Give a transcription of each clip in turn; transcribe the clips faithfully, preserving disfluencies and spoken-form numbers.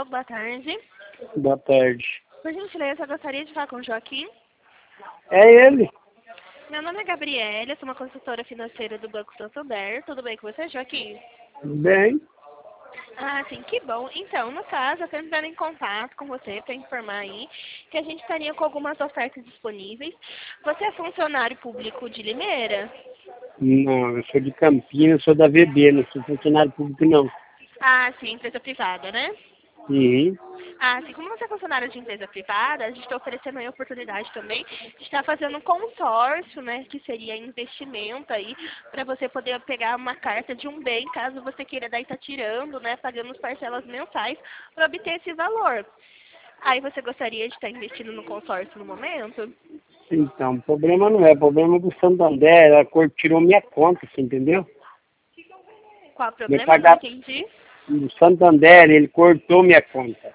Alô, boa tarde. Boa tarde. Por gentileza, eu gostaria de falar com o Joaquim. É ele? Meu nome é Gabriela, eu sou uma consultora financeira do Banco Santander. Tudo bem com você, Joaquim? Bem. Ah, sim, que bom. Então, no caso, eu quero entrar em contato com você para informar aí que a gente estaria com algumas ofertas disponíveis. Você é funcionário público de Limeira? Não, eu sou de Campinas, sou da V B, não sou funcionário público não. Ah, sim, empresa privada, né? Uhum. Ah, assim como você é funcionário de empresa privada, a gente está oferecendo aí a oportunidade também de estar fazendo um consórcio, né, que seria investimento aí, para você poder pegar uma carta de um bem, caso você queira daí estar tirando, né, pagando as parcelas mensais para obter esse valor. Aí você gostaria de estar investindo no consórcio no momento? Então, o problema não é, o problema do Santander, a cor tirou minha conta, você entendeu? Qual o Eu problema? Não pagar entendi. o Santander, ele cortou minha conta.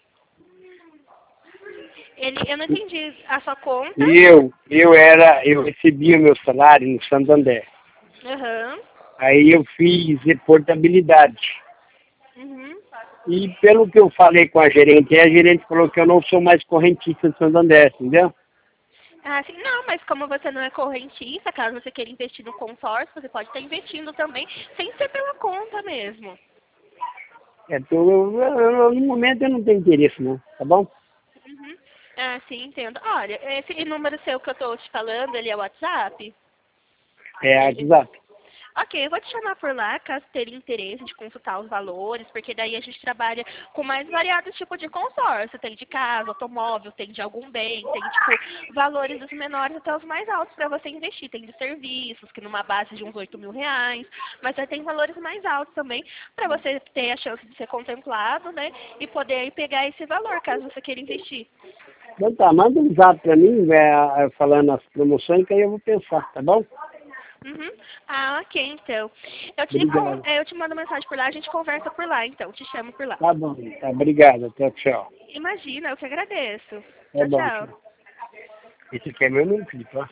Ele, eu não entendi a sua conta. E eu, eu era, eu recebia meu salário no Santander. Aham. Aí eu fiz reportabilidade. Uhum. E pelo que eu falei com a gerente, a gerente falou que eu não sou mais correntista do Santander, entendeu? Ah, sim, não, mas como você não é correntista, caso você queira investir no consórcio, você pode estar investindo também, sem ser pela conta mesmo. É, tô, eu- eu- no momento eu não tenho interesse não, tá bom? Uhum. Ah, sim, entendo. Olha, esse número seu que eu estou te falando, ele é o WhatsApp? É Ele... WhatsApp. Ok, eu vou te chamar por lá, caso tenha interesse de consultar os valores, porque daí a gente trabalha com mais variados tipos de consórcio. Tem de casa, automóvel, tem de algum bem, tem, tipo, valores dos menores até os mais altos para você investir. Tem de serviços, que numa base de uns oito mil reais, mas aí tem valores mais altos também, para você ter a chance de ser contemplado, né, e poder aí pegar esse valor, caso você queira investir. Então tá, manda um zap pra mim, é, falando as promoções, que aí eu vou pensar, tá bom? Uhum. Ah, ok, então. Eu te, con- Obrigado. eh, eu te mando mensagem por lá, a gente conversa por lá, então. Te chamo por lá. Tá bom, tá, obrigado, até tchau. Imagina, eu que agradeço. Tá Tchau, bom, tchau. tchau. Esse aqui é meu número, Felipe, ó.